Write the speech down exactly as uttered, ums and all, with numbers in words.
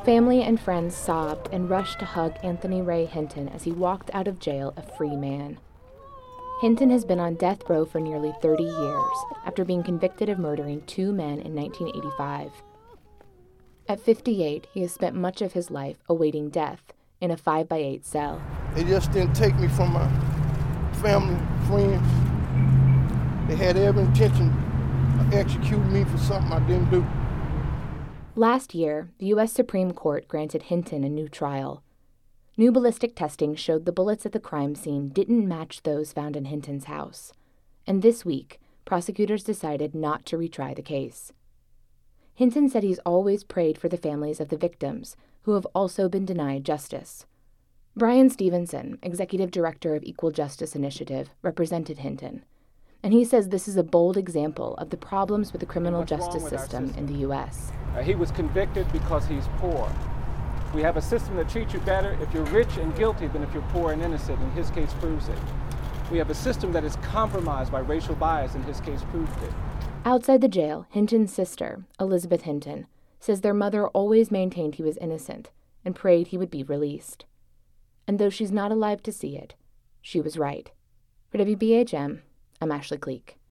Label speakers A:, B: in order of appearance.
A: Family and friends sobbed and rushed to hug Anthony Ray Hinton as he walked out of jail a free man. Hinton has been on death row for nearly thirty years after being convicted of murdering two men in nineteen eighty-five. At fifty-eight, he has spent much of his life awaiting death in a five by eight cell.
B: They just didn't take me from my family, friends. They had every intention of executing me for something I didn't do.
A: Last year, the U S Supreme Court granted Hinton a new trial. New ballistic testing showed the bullets at the crime scene didn't match those found in Hinton's house. And this week, prosecutors decided not to retry the case. Hinton said he's always prayed for the families of the victims, who have also been denied justice. Brian Stevenson, executive director of Equal Justice Initiative, represented Hinton. And he says this is a bold example of the problems with the criminal justice system, system in the U S.
C: Uh, he was convicted because he's poor. We have a system that treats you better if you're rich and guilty than if you're poor and innocent, and his case proves it. We have a system that is compromised by racial bias, and his case proved it.
A: Outside the jail, Hinton's sister, Elizabeth Hinton, says their mother always maintained he was innocent and prayed he would be released. And though she's not alive to see it, she was right. For W B H M, I'm Ashley Cleek.